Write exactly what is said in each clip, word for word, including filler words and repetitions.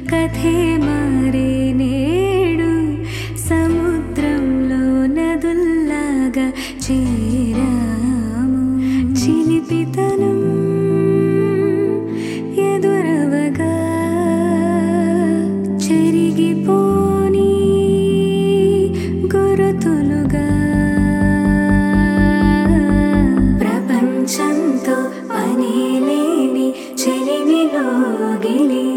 కథే మారే నేడు సముద్రంలో నదుల్లాగా చేరాము. చిలిపితనం ఎదురవగా చెరిగిపోని గురుతులుగా ప్రపంచంతో పనిలేని చెలిమిలోగిలి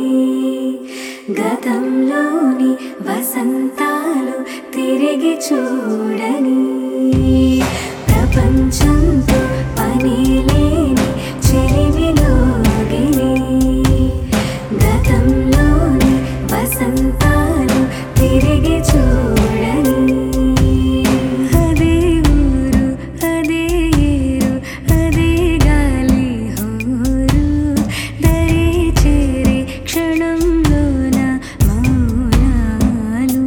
గతంలోని వసంతాలు తిరిగి చూడని. ప్రపంచంతో పనిలేని చెలిమిలోగిలి గతంలోని వసంతాలు తిరిగి చూడని. అదే ఊరు అదే ఏరు అదే గాలి హోరు దరి చేరే క్షణంలోన మౌనాలు.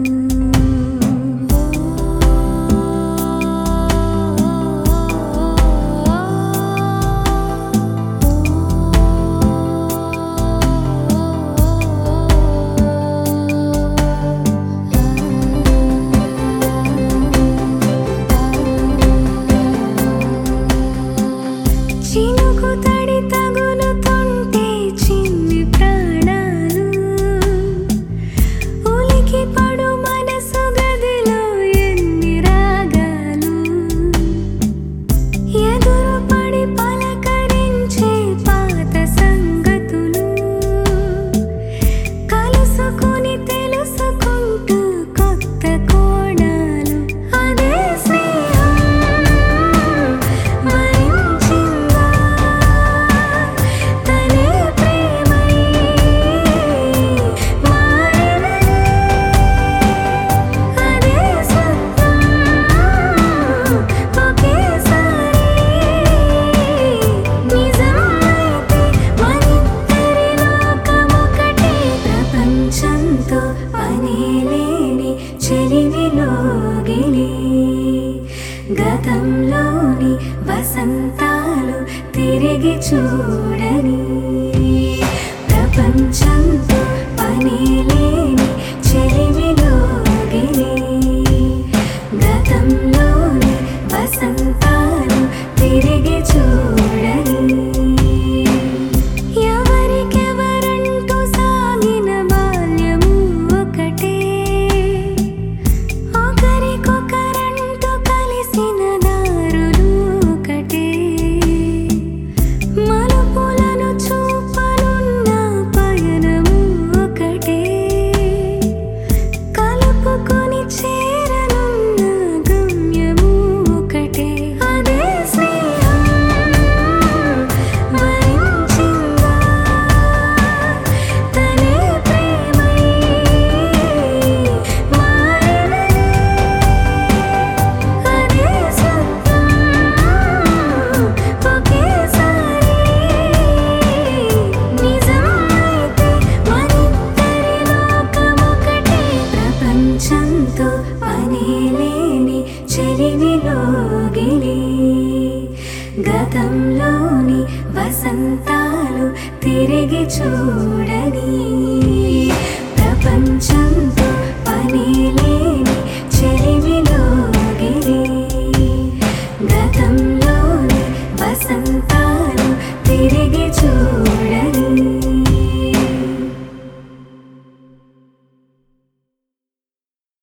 చినుకు తడి తగులుతుంటే చిన్ని ప్రాణాలు ఉలికి పడు మనసు గదిలో ఎన్ని రాగాలు. ఎదురు పడి పలకరించే పాత సంగతులు కలుసుకుని తెలుసుకుంటూ కొత్త కోణాలు. అదే స్నేహం మరించిందా తనే ప్రేమై మారినదే. అదే సత్యం ఒకేసారి నిజమైతే మనిద్దరి లోకమొకటే. ప్రపంచంతో పనిలేని చెలిమిలోగిలి గతంలోని వసంతాలు తిరిగి చూడని. ప్రపంచంతో పనిలేని చెలిమిలోగిలి గతంలోని వసంతాలు తిరిగి చూడని. ఎవరికెవరంటూ సాగిన బాల్యము ఒకటే ఒకరికొకరంటూ కలిసిన దారులు ఒకటే. మలుపులను చూపనున్న పయనము ఒకటే కలుపుకొని చేరనున్న గమ్యము ఒకటే. అదే స్నేహం మరించిందా తనే ప్రేమై మారినదే. అదే సత్యం ఒకేసారి నిజమైతే మనిద్దరి లోకమొకటే. ప్రపంచంతో పనిలేని చెలిమిలోగిలి గతంలోని వసంతాలు తిరిగి చూడని. ప్రపంచంతో పనిలేని చెలిమిలోగిలి గతంలోని వసంతాలు తిరిగి చూడని.